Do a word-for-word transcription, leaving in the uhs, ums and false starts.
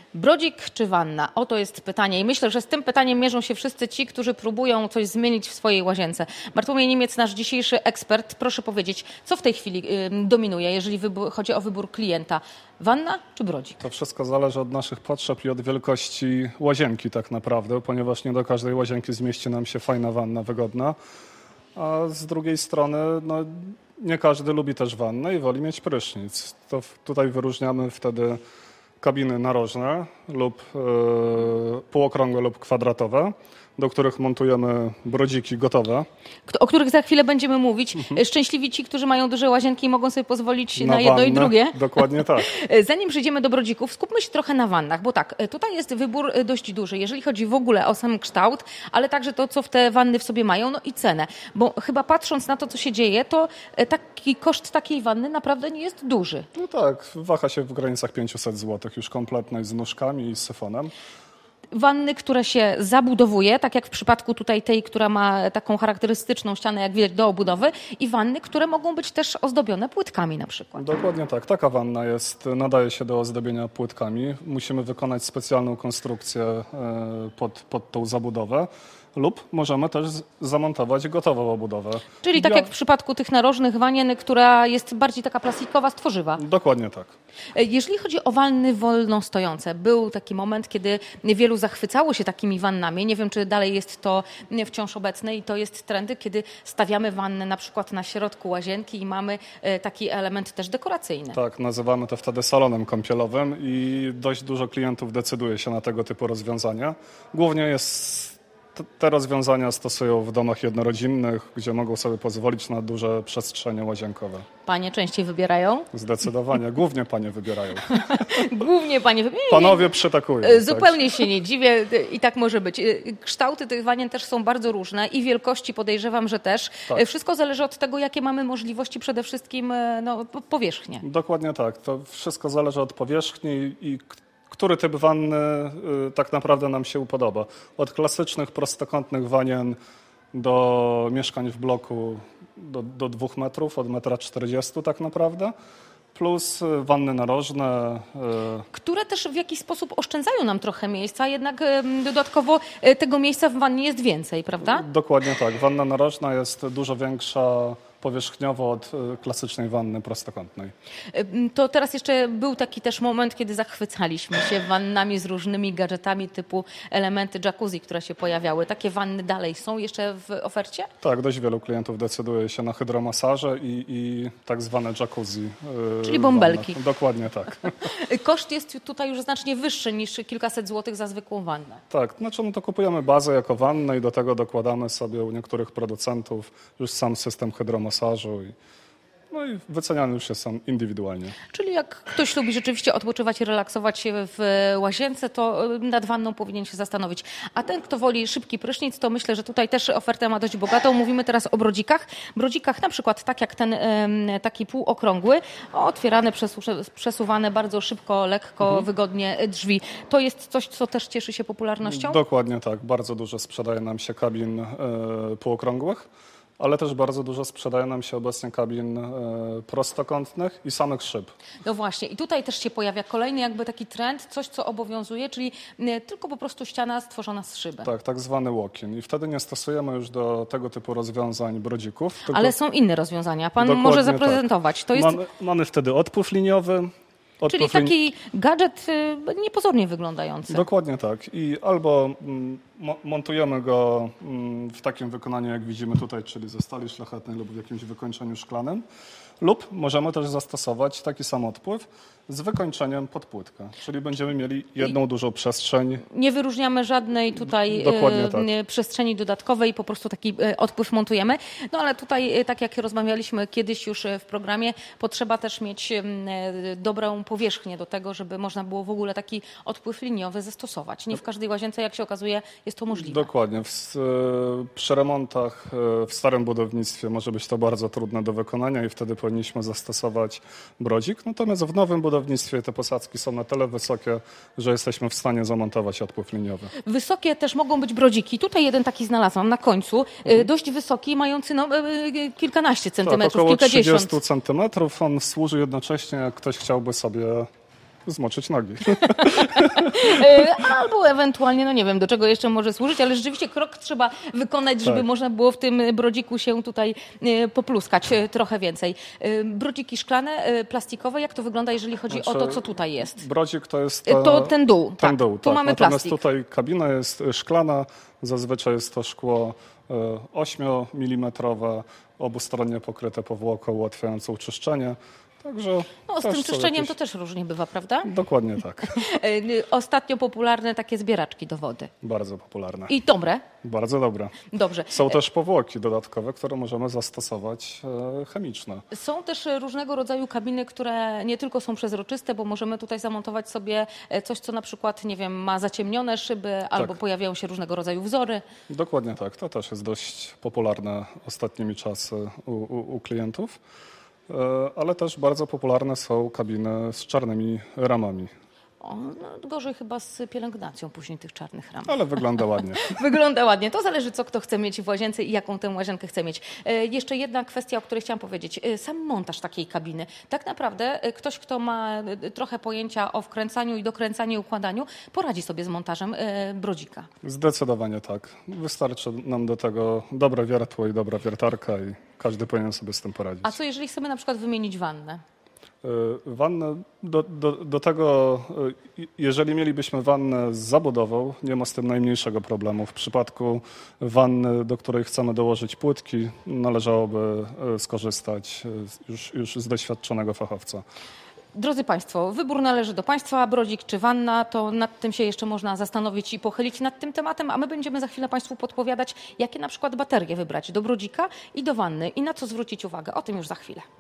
Brodzik czy wanna? Oto jest pytanie i myślę, że z tym pytaniem mierzą się wszyscy ci, którzy próbują coś zmienić w swojej łazience. Bartłomiej Niemiec, nasz dzisiejszy ekspert, proszę powiedzieć, co w tej chwili dominuje, jeżeli chodzi o wybór klienta? Wanna czy brodzik? To wszystko zależy od naszych potrzeb i od wielkości łazienki tak naprawdę, ponieważ nie do każdej łazienki zmieści nam się fajna wanna, wygodna, a z drugiej strony no, nie każdy lubi też wannę i woli mieć prysznic. To w, tutaj wyróżniamy wtedy kabiny narożne lub e, półokrągłe lub kwadratowe, do których montujemy brodziki gotowe. O których za chwilę będziemy mówić. Mhm. Szczęśliwi ci, którzy mają duże łazienki i mogą sobie pozwolić na, na jedno wannę, i drugie. Dokładnie tak. Zanim przejdziemy do brodzików, skupmy się trochę na wannach, bo tak, tutaj jest wybór dość duży, jeżeli chodzi w ogóle o sam kształt, ale także to, co w te wanny w sobie mają, no i cenę. Bo chyba patrząc na to, co się dzieje, to taki koszt takiej wanny naprawdę nie jest duży. No tak, waha się w granicach pięćset złotych już kompletnej z nóżkami i z syfonem. Wanny, które się zabudowuje, tak jak w przypadku tutaj tej, która ma taką charakterystyczną ścianę, jak widać, do obudowy, i wanny, które mogą być też ozdobione płytkami na przykład. Dokładnie tak. Taka wanna jest, nadaje się do ozdobienia płytkami. Musimy wykonać specjalną konstrukcję pod, pod tą zabudowę. Lub możemy też zamontować gotową obudowę. Czyli tak ja... jak w przypadku tych narożnych wanien, która jest bardziej taka plastikowa z tworzywa. Dokładnie tak. Jeżeli chodzi o wanny wolno stojące, był taki moment, kiedy wielu zachwycało się takimi wannami. Nie wiem, czy dalej jest to wciąż obecne i to jest trendy, kiedy stawiamy wannę na przykład na środku łazienki i mamy taki element też dekoracyjny. Tak, nazywamy to wtedy salonem kąpielowym i dość dużo klientów decyduje się na tego typu rozwiązania. Głównie jest... Te rozwiązania stosują w domach jednorodzinnych, gdzie mogą sobie pozwolić na duże przestrzenie łazienkowe. Panie częściej wybierają? Zdecydowanie. Głównie panie wybierają. Głównie panie wybierają. Panowie przytakują. Zupełnie tak. się nie dziwię i tak może być. Kształty tych wanien też są bardzo różne i wielkości podejrzewam, że też. Tak. Wszystko zależy od tego, jakie mamy możliwości, przede wszystkim no, powierzchnie. Dokładnie tak. To wszystko zależy od powierzchni i który typ wanny y, tak naprawdę nam się upodoba. Od klasycznych prostokątnych wanien do mieszkań w bloku do, do dwóch metrów, od metra czterdziestu tak naprawdę. Plus wanny narożne. Y... Które też w jakiś sposób oszczędzają nam trochę miejsca, jednak y, dodatkowo y, tego miejsca w wannie jest więcej, prawda? Dokładnie tak. Wanna narożna jest dużo większa powierzchniowo od klasycznej wanny prostokątnej. To teraz jeszcze był taki też moment, kiedy zachwycaliśmy się wannami z różnymi gadżetami typu elementy jacuzzi, które się pojawiały. Takie wanny dalej są jeszcze w ofercie? Tak, dość wielu klientów decyduje się na hydromasaże i, i tak zwane jacuzzi. Czyli bąbelki. Dokładnie tak. Koszt jest tutaj już znacznie wyższy niż kilkaset złotych za zwykłą wannę. Tak, znaczy no to kupujemy bazę jako wannę i do tego dokładamy sobie u niektórych producentów już sam system hydromasażu. Masażu i, no i wyceniany już jest sam indywidualnie. Czyli jak ktoś lubi rzeczywiście odpoczywać i relaksować się w łazience, to nad wanną powinien się zastanowić. A ten, kto woli szybki prysznic, to myślę, że tutaj też ofertę ma dość bogatą. Mówimy teraz o brodzikach. Brodzikach na przykład tak jak ten taki półokrągły, otwierane, przesuwane bardzo szybko, lekko, mhm. wygodnie drzwi. To jest coś, co też cieszy się popularnością? Dokładnie tak. Bardzo dużo sprzedaje nam się kabin e, półokrągłych. Ale też bardzo dużo sprzedaje nam się obecnie kabin e, prostokątnych i samych szyb. No właśnie i tutaj też się pojawia kolejny jakby taki trend, coś co obowiązuje, czyli nie, tylko po prostu ściana stworzona z szyby. Tak, tak zwany walk-in. I wtedy nie stosujemy już do tego typu rozwiązań brodzików. Tylko... Ale są inne rozwiązania. Pan Dokładnie może zaprezentować. Tak. To jest... mamy, mamy wtedy odpływ liniowy. Czyli taki gadżet niepozornie wyglądający. Dokładnie tak. I albo montujemy go w takim wykonaniu, jak widzimy tutaj, czyli ze stali szlachetnej lub w jakimś wykończeniu szklanym, lub możemy też zastosować taki sam odpływ z wykończeniem pod płytkę. Czyli będziemy mieli jedną I dużą przestrzeń. Nie wyróżniamy żadnej tutaj tak. przestrzeni dodatkowej, po prostu taki odpływ montujemy. No ale tutaj, tak jak rozmawialiśmy kiedyś już w programie, potrzeba też mieć dobrą powierzchnię do tego, żeby można było w ogóle taki odpływ liniowy zastosować. Nie w każdej łazience, jak się okazuje, jest to możliwe. Dokładnie. W, przy remontach w starym budownictwie może być to bardzo trudne do wykonania i wtedy powinniśmy zastosować brodzik. Natomiast w nowym budownictwie te posadzki są na tyle wysokie, że jesteśmy w stanie zamontować odpływ liniowy. Wysokie też mogą być brodziki. Tutaj jeden taki znalazłam na końcu. Mhm. Dość wysoki, mający no, kilkanaście centymetrów, tak, około kilkadziesiąt. trzydzieści centymetrów. On służy jednocześnie, jak ktoś chciałby sobie zmoczyć nogi. albo ewentualnie, no nie wiem, do czego jeszcze może służyć, ale rzeczywiście krok trzeba wykonać, żeby Tak. można było w tym brodziku się tutaj e, popluskać e, trochę więcej. E, Brodziki szklane, e, plastikowe, jak to wygląda, jeżeli chodzi Znaczy, o to, co tutaj jest? Brodzik to jest... E, To ten dół, Ten tak. dół, Tu tak. mamy Natomiast plastik. tutaj kabina jest szklana, zazwyczaj jest to szkło osiem milimetrów, obustronnie pokryte powłoką ułatwiającą czyszczenie. Także No, z też tym są czyszczeniem jakieś... to też różnie bywa, prawda? Dokładnie tak. E, Ostatnio popularne takie zbieraczki do wody. Bardzo popularne. I dobre. Bardzo dobre. Dobrze. Są też powłoki dodatkowe, które możemy zastosować e, chemiczne. Są też różnego rodzaju kabiny, które nie tylko są przezroczyste, bo możemy tutaj zamontować sobie coś, co na przykład, nie wiem, ma zaciemnione szyby, albo pojawiają się różnego rodzaju wzory. Dokładnie tak. To też jest dość popularne ostatnimi czasy u, u, u klientów. E, ale też bardzo popularne są kabiny z czarnymi ramami. O, no, gorzej chyba z pielęgnacją później tych czarnych ram. Ale wygląda ładnie. Wygląda ładnie. To zależy, co kto chce mieć w łazience i jaką tę łazienkę chce mieć. E, jeszcze jedna kwestia, o której chciałam powiedzieć. E, sam montaż takiej kabiny. Tak naprawdę e, ktoś, kto ma e, trochę pojęcia o wkręcaniu i dokręcaniu i układaniu, poradzi sobie z montażem e, brodzika. Zdecydowanie tak. Wystarczy nam do tego dobre wiertło i dobra wiertarka i każdy powinien sobie z tym poradzić. A co jeżeli chcemy na przykład wymienić wannę? Wannę, do, do, do tego, jeżeli mielibyśmy wannę z zabudową, nie ma z tym najmniejszego problemu. W przypadku wanny, do której chcemy dołożyć płytki, należałoby skorzystać już, już z doświadczonego fachowca. Drodzy Państwo, wybór należy do Państwa, brodzik czy wanna, to nad tym się jeszcze można zastanowić i pochylić nad tym tematem, a my będziemy za chwilę Państwu podpowiadać, jakie na przykład baterie wybrać do brodzika i do wanny i na co zwrócić uwagę. O tym już za chwilę.